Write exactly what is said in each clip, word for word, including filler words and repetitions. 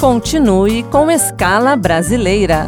Continue com Escala Brasileira.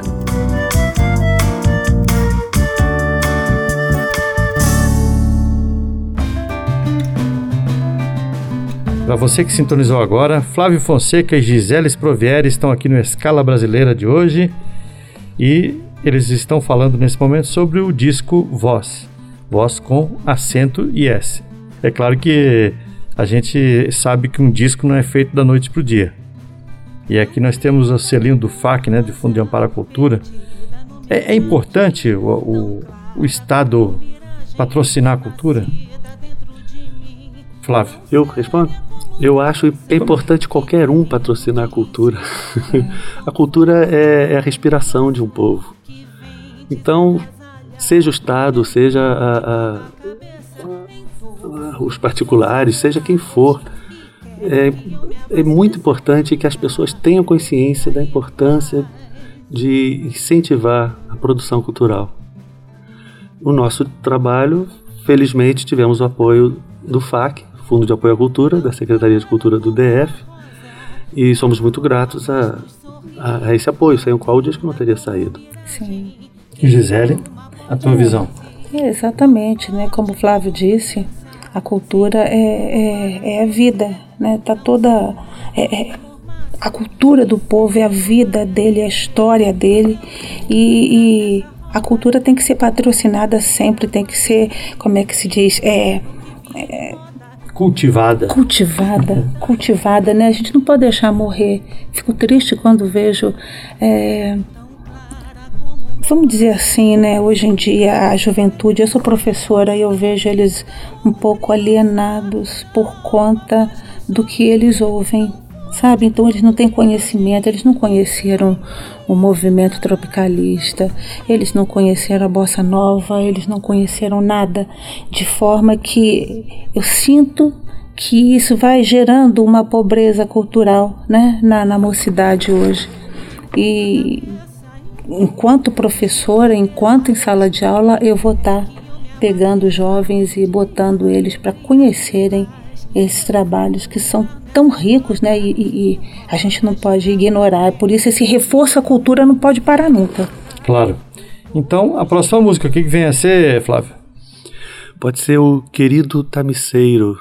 Para você que sintonizou agora, Flávio Fonseca e Gisele Sprovieri estão aqui no Escala Brasileira de hoje e eles estão falando nesse momento sobre o disco Voz, Voz com acento e S. É claro que a gente sabe que um disco não é feito da noite para o dia. E aqui nós temos o selinho do F A C, né, de Fundo de Amparo à Cultura. É, é importante o, o, o Estado patrocinar a cultura? Flávio. Eu respondo? Eu acho é importante qualquer um patrocinar a cultura. A cultura é, é a respiração de um povo. Então, seja o Estado, seja a, a, a, os particulares, seja quem for, é, é muito importante que as pessoas tenham consciência da importância de incentivar a produção cultural. O nosso trabalho, felizmente, tivemos o apoio do F A C, Fundo de Apoio à Cultura, da Secretaria de Cultura do D F, e somos muito gratos a, a, a esse apoio, sem o qual o disco não teria saído. Sim. Gisele, a tua é, visão? É, exatamente, né? Como o Flávio disse, a cultura é, é, é a vida, né? Tá toda... É, é, a cultura do povo é a vida dele, a história dele, e, e a cultura tem que ser patrocinada sempre, tem que ser, como é que se diz, é... é Cultivada. Cultivada, cultivada, né? A gente não pode deixar morrer. Fico triste quando vejo, é, vamos dizer assim, né? Hoje em dia, a juventude, eu sou professora e eu vejo eles um pouco alienados por conta do que eles ouvem, sabe? Então eles não têm conhecimento, eles não conheceram o movimento tropicalista, eles não conheceram a bossa nova, eles não conheceram nada, de forma que eu sinto que isso vai gerando uma pobreza cultural, né, na, na mocidade hoje. E enquanto professora, enquanto em sala de aula, eu vou estar pegando os jovens e botando eles para conhecerem esses trabalhos que são tão ricos, né? E, e, e a gente não pode ignorar. Por isso esse reforço à cultura não pode parar nunca. Claro. Então, a próxima música, o que vem a ser, Flávio? Pode ser o Querido Tamiceiro.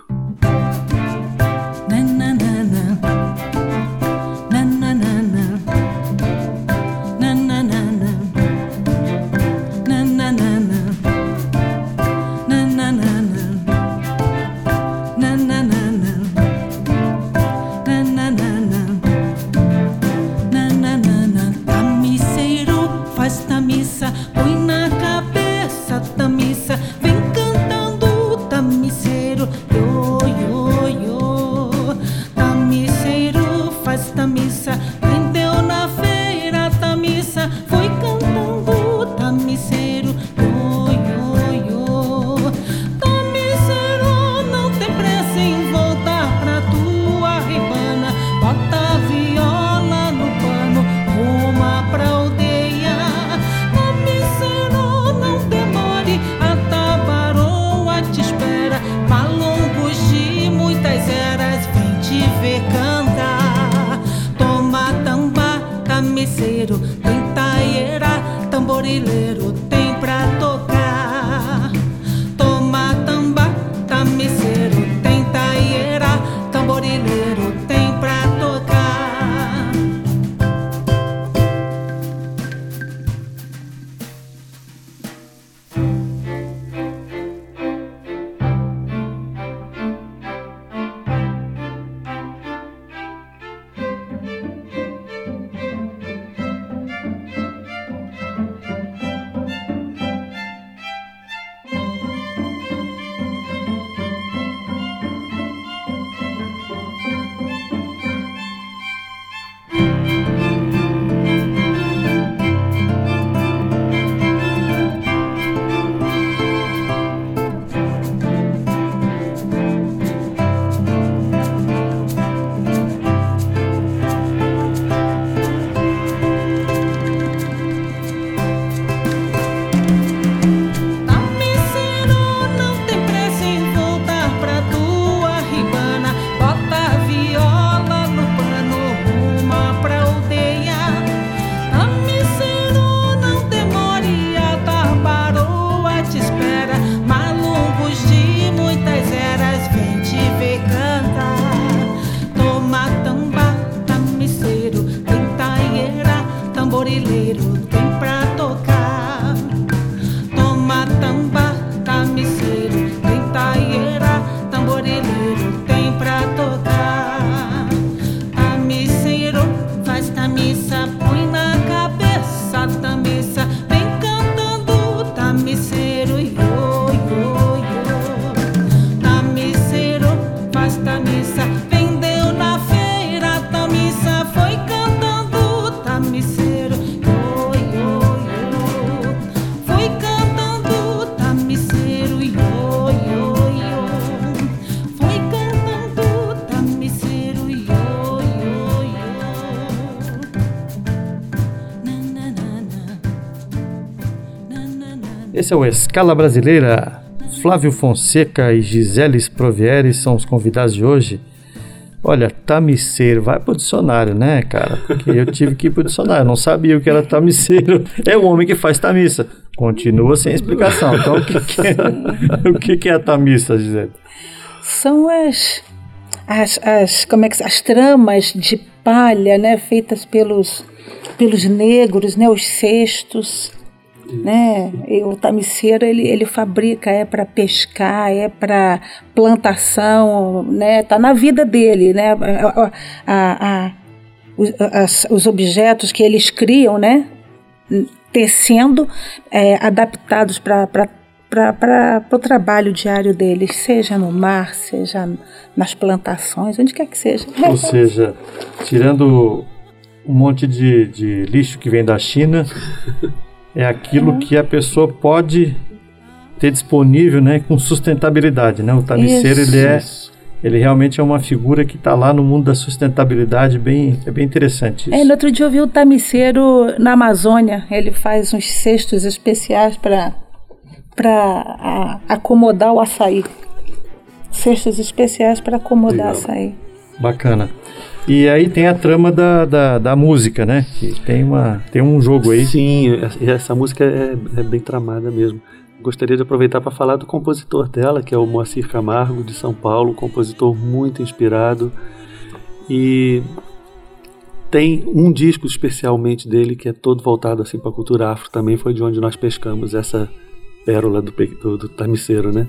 Esse é o Escala Brasileira. Flávio Fonseca e Gisele Sprovieri são os convidados de hoje. Olha, tamiceiro, vai pro dicionário, né, cara? Porque eu tive que ir pro dicionário, não sabia o que era tamiceiro. É o homem que faz tamiça. Continua sem explicação. Então, o que, que, é, o que, que é a tamiça, Gisele? São as, as, as, como é que, as tramas de palha, né, feitas pelos, pelos negros, né, os cestos. Né? E o tamiceiro ele, ele fabrica, é para pescar, é para plantação, né? Tá na vida dele, né? a, a, a, os, as, os objetos que eles criam, né? Tecendo, é, adaptados para o trabalho diário deles, seja no mar, seja nas plantações, onde quer que seja. Ou seja, tirando um monte de, de lixo que vem da China, é aquilo uhum. que a pessoa pode ter disponível, né, com sustentabilidade, né? O tamiceiro, ele é, ele realmente é uma figura que está lá no mundo da sustentabilidade, bem, é bem interessante isso. É, no outro dia eu vi o tamiceiro na Amazônia, ele faz uns cestos especiais para para acomodar o açaí. Cestos especiais para acomodar o açaí. Bacana. E aí tem a trama da, da, da música, né? Que tem, uma, tem um jogo aí. Sim, essa música é, é bem tramada mesmo. Gostaria de aproveitar para falar do compositor dela, que é o Moacir Camargo, de São Paulo, compositor muito inspirado. E tem um disco especialmente dele que é todo voltado assim, para a cultura afro também, foi de onde nós pescamos essa pérola do, do, do tamiceiro, né?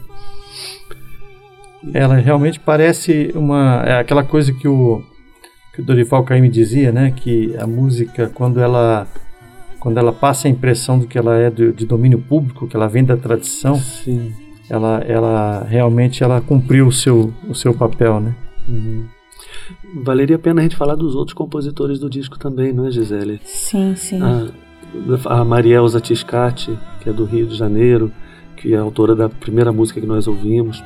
Ela realmente parece uma... É aquela coisa que o... que o Dorival Caymmi dizia, né, que a música, quando ela, quando ela passa a impressão do que ela é de, de domínio público, que ela vem da tradição, sim. Ela, ela realmente ela cumpriu o seu, o seu papel, né? Uhum. Valeria a pena a gente falar dos outros compositores do disco também, não é, Gisele? Sim, sim. A, a Marielza Tiscati, que é do Rio de Janeiro, que é autora da primeira música que nós ouvimos.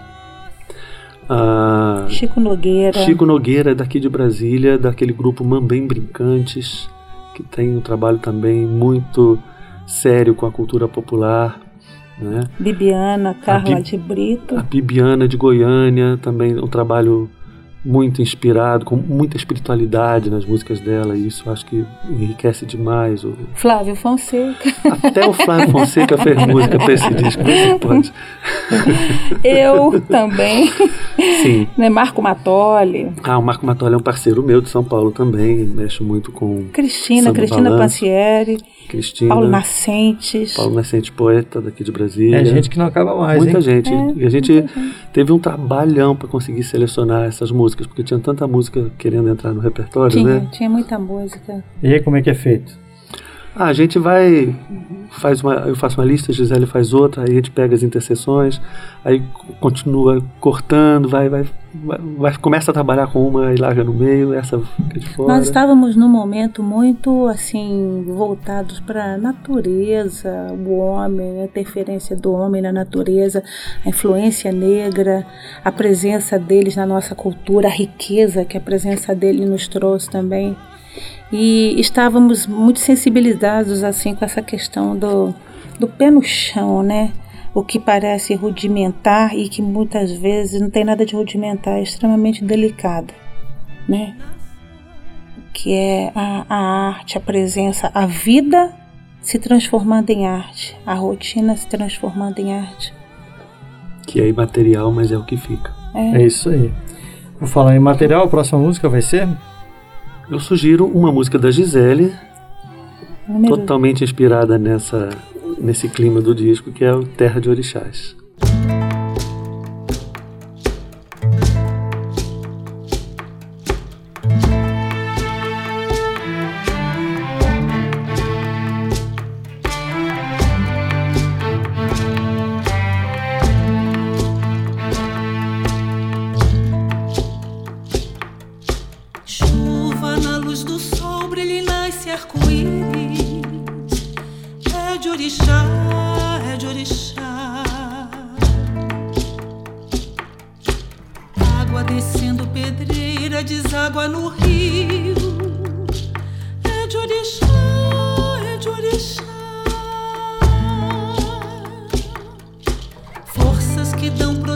Ah, Chico Nogueira. Chico Nogueira, daqui de Brasília, daquele grupo Mambem Brincantes, que tem um trabalho também muito sério com a cultura popular, né? Bibiana, Carla Bi- de Brito. A Bibiana de Goiânia, também um trabalho muito inspirado, com muita espiritualidade nas músicas dela, e isso acho que enriquece demais. O... Flávio Fonseca. Até o Flávio Fonseca fez música para esse disco, você pode. Eu também. Sim. Né, Marco Matoli. Ah, o Marco Matoli é um parceiro meu de São Paulo também, mexe muito com Cristina, Samba Cristina Balanço. Pansieri. Cristina, Paulo Nascentes. Paulo Nascentes, poeta daqui de Brasília. É gente que não acaba mais, Muita hein? gente. É, e a gente muita gente. teve um trabalhão para conseguir selecionar essas músicas, porque tinha tanta música querendo entrar no repertório, Tinha, né? tinha muita música. E aí como é que é feito? Ah, a gente vai, faz uma, eu faço uma lista, a Gisele faz outra, aí a gente pega as interseções, aí continua cortando, vai, vai, vai, vai começa a trabalhar com uma e larga no meio, essa fica de fora. Nós estávamos num momento muito assim voltados para a natureza, o homem, a interferência do homem na natureza, a influência negra, a presença deles na nossa cultura, a riqueza que a presença dele nos trouxe também. E estávamos muito sensibilizados assim com essa questão do, do pé no chão, né? O que parece rudimentar e que muitas vezes não tem nada de rudimentar, é extremamente delicado, né? Que é a, a arte, a presença, a vida se transformando em arte, a rotina se transformando em arte. Que é imaterial, mas é o que fica. É, é isso aí. Vou falar em material, a próxima música vai ser... Eu sugiro uma música da Gisele, Número... totalmente inspirada nessa, nesse clima do disco, que é o Terra de Orixás.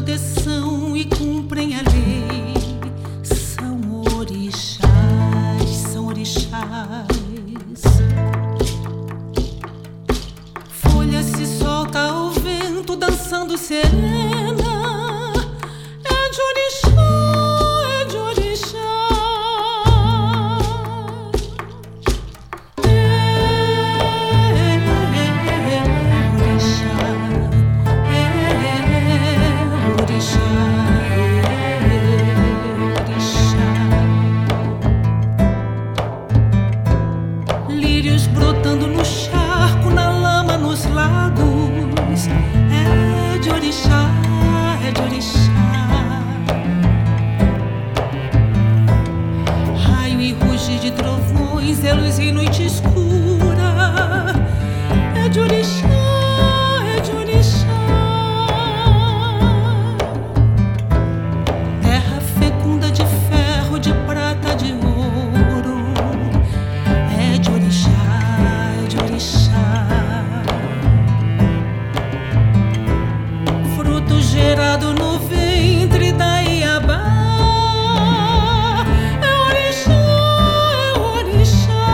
proteção e cumprem a lei. São orixás, são orixás. Folha se solta ao vento, dançando serena. É de orixá, é de orixá. Lírios brotando no charco, na lama, nos lagos. É de orixá, é de orixá. Raio e rugir de trovões, é luz em noite escura. É de orixá, é de orixá. Terra fecunda de ferro, de prata, de ouro. É de orixá, é de orixá. Fruto gerado no ventre da Iabá. É orixá, é orixá.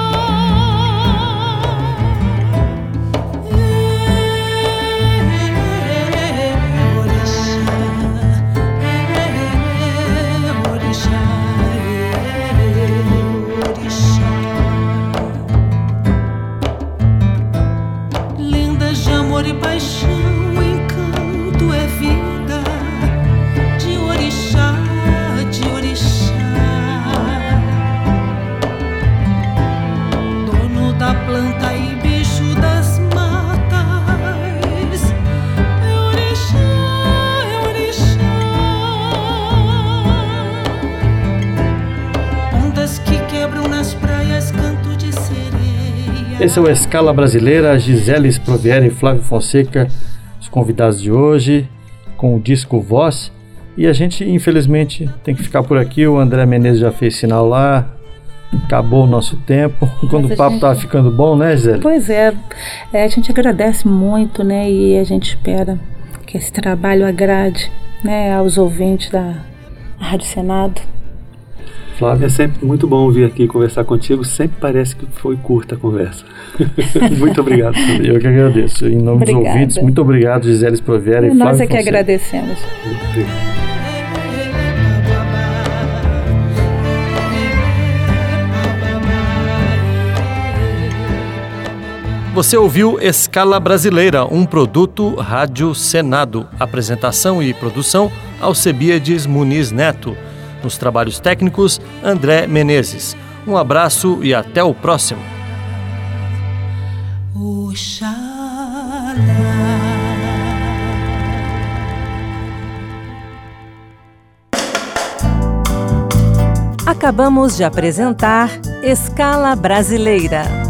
É orixá, é orixá, é orixá. Lendas de amor e paixão, encanto é vida. De orixá, de orixá. Dono da planta e bicho das matas. É orixá, é orixá. Ondas que quebram nas praias, canto de sereia. Esse é o Escala Brasileira, Gisele Sprovieri e Flávio Fonseca, os convidados de hoje, com o disco Voz. E a gente, infelizmente, tem que ficar por aqui. O André Menezes já fez sinal lá. Acabou o nosso tempo. Quando o papo gente... estava ficando bom, né, Gisele? Pois é, é, a gente agradece muito, né? E a gente espera que esse trabalho agrade, né, aos ouvintes da Rádio Senado. Flávio? É sempre muito bom vir aqui conversar contigo. Sempre parece que foi curta a conversa. Muito obrigado. Eu que agradeço. Em nome Obrigada. dos ouvintes, muito obrigado, Gisele Sprovieri e Flávio Nós é que Fonseca. agradecemos. Muito obrigado. Você ouviu Escala Brasileira, um produto Rádio Senado. Apresentação e produção, Alcebiades Muniz Neto. Nos trabalhos técnicos, André Menezes. Um abraço e até o próximo. Oxalá. Acabamos de apresentar Escala Brasileira.